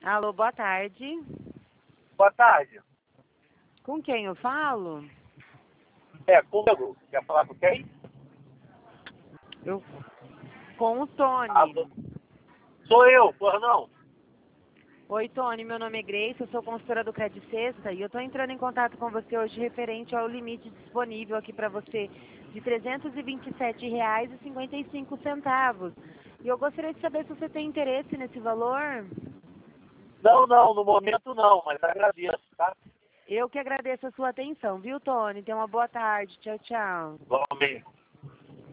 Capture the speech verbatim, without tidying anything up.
Alô, boa tarde. Boa tarde. Com quem eu falo? É, comigo. Quer falar com quem? Eu com o Tony. Alô. Sou eu, por não? Oi, Tony, meu nome é Grace, eu sou consultora do Credit Sexta e eu estou entrando em contato com você hoje referente ao limite disponível aqui para você de trezentos e vinte e sete reais e cinquenta e cinco centavos. E eu gostaria de saber se você tem interesse nesse valor. Não, não, no momento não, mas agradeço, tá? Eu que agradeço a sua atenção, viu, Tony? Tenha uma boa tarde. Tchau, tchau. Igualmente.